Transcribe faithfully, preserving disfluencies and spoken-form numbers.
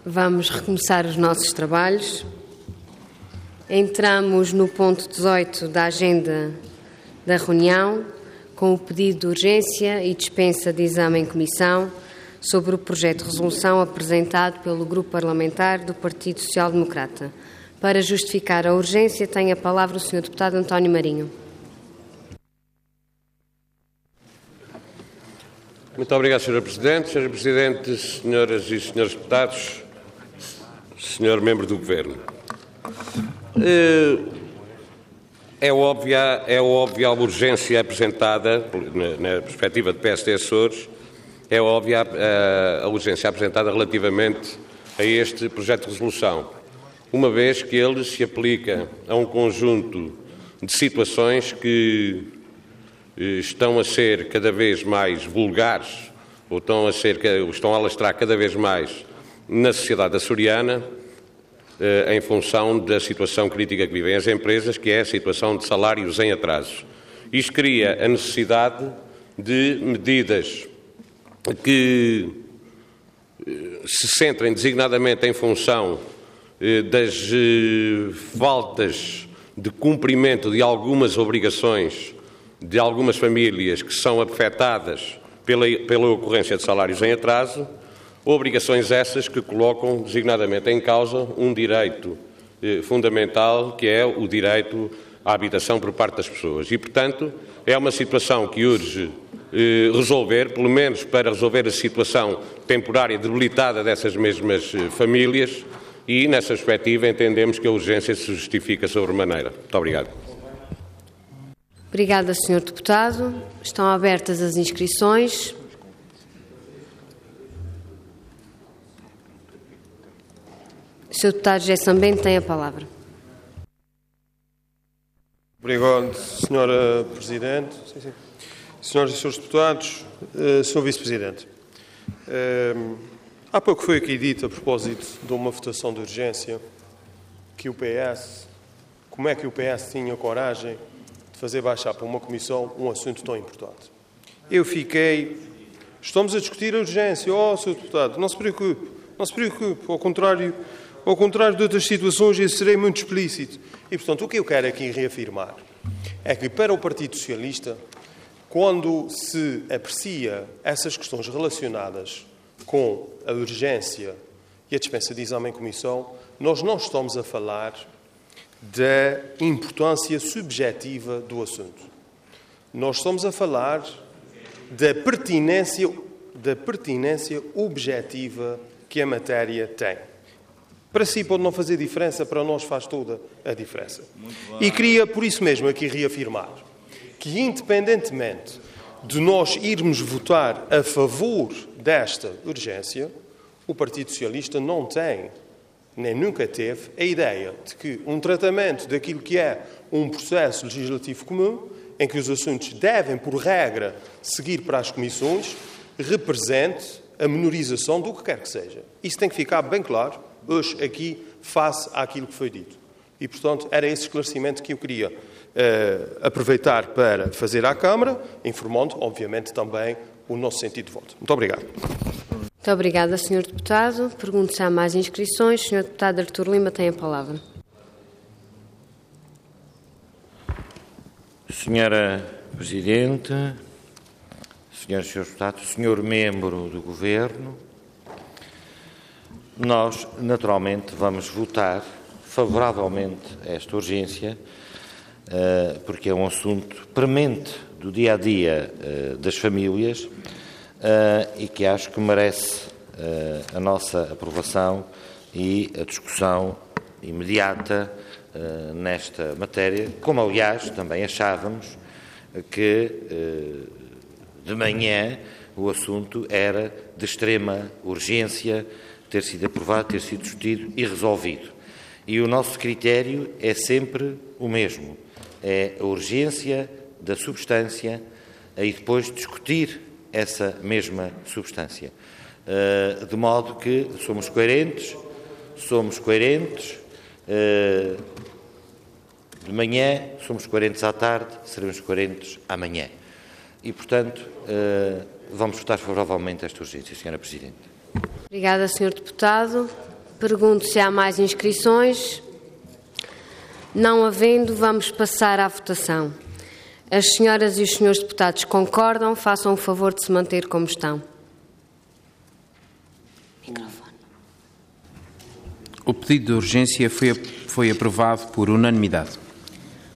Vamos recomeçar os nossos trabalhos. Entramos no ponto dezoito da agenda da reunião, com o pedido de urgência e dispensa de exame em comissão sobre o projeto de resolução apresentado pelo Grupo Parlamentar do Partido Social Democrata. Para justificar a urgência, tem a palavra o senhor Deputado António Marinho. Muito obrigado, senhora Presidente. senhora Presidente, senhoras e senhores deputados, senhor Membro do Governo. É óbvia, é óbvia a urgência apresentada, na, na perspectiva de P S D Açores, é óbvia a, a urgência apresentada relativamente a este projeto de resolução, uma vez que ele se aplica a um conjunto de situações que estão a ser cada vez mais vulgares, ou estão a, ser, estão a alastrar cada vez mais na sociedade açoriana, em função da situação crítica que vivem as empresas, que é a situação de salários em atraso. Isto cria a necessidade de medidas que se centrem designadamente em função das faltas de cumprimento de algumas obrigações de algumas famílias que são afetadas pela, pela ocorrência de salários em atraso, obrigações essas que colocam designadamente em causa um direito eh, fundamental, que é o direito à habitação por parte das pessoas. E, portanto, é uma situação que urge eh, resolver, pelo menos para resolver a situação temporária debilitada dessas mesmas eh, famílias, e, nessa perspectiva, entendemos que a urgência se justifica sobremaneira. Muito obrigado. Obrigada, senhor Deputado. Estão abertas as inscrições. O senhor Deputado José Sambento tem a palavra. Obrigado, senhora Presidente. Sim, sim. Senhoras e senhores deputados, uh, senhor Vice-Presidente, uh, há pouco foi aqui dito, a propósito de uma votação de urgência, que o P S, como é que o P S tinha coragem de fazer baixar para uma comissão um assunto tão importante. Eu fiquei... Estamos a discutir a urgência. Oh, senhor Deputado, não se preocupe, não se preocupe, ao contrário... Ao contrário de outras situações, eu serei muito explícito. E, portanto, o que eu quero aqui reafirmar é que, para o Partido Socialista, quando se aprecia essas questões relacionadas com a urgência e a dispensa de exame em comissão, nós não estamos a falar da importância subjetiva do assunto. Nós estamos a falar da pertinência, da pertinência objetiva que a matéria tem. Para si pode não fazer diferença, para nós faz toda a diferença. E queria, por isso mesmo, aqui reafirmar que, independentemente de nós irmos votar a favor desta urgência, o Partido Socialista não tem, nem nunca teve, a ideia de que um tratamento daquilo que é um processo legislativo comum, em que os assuntos devem, por regra, seguir para as comissões, represente a menorização do que quer que seja. Isso tem que ficar bem claro hoje aqui, face àquilo que foi dito. E, portanto, era esse esclarecimento que eu queria uh, aproveitar para fazer à Câmara, informando, obviamente, também o nosso sentido de voto. Muito obrigado. Muito obrigada, senhor Deputado. Pergunto se há mais inscrições. senhor Deputado Artur Lima tem a palavra. Senhora Presidente, senhoras e senhores deputados, senhor Membro do Governo, nós, naturalmente, vamos votar favoravelmente a esta urgência, porque é um assunto premente do dia-a-dia das famílias e que acho que merece a nossa aprovação e a discussão imediata nesta matéria, como, aliás, também achávamos que de manhã o assunto era de extrema urgência, ter sido aprovado, ter sido discutido e resolvido. E o nosso critério é sempre o mesmo, é a urgência da substância e depois discutir essa mesma substância. De modo que somos coerentes, somos coerentes, de manhã, somos coerentes à tarde, seremos coerentes amanhã. E, portanto, vamos votar favoravelmente a esta urgência, senhora Presidente. Obrigada, senhor Deputado. Pergunto se há mais inscrições. Não havendo, vamos passar à votação. As senhoras e os senhores deputados concordam, façam o favor de se manter como estão. O pedido de urgência foi, foi aprovado por unanimidade.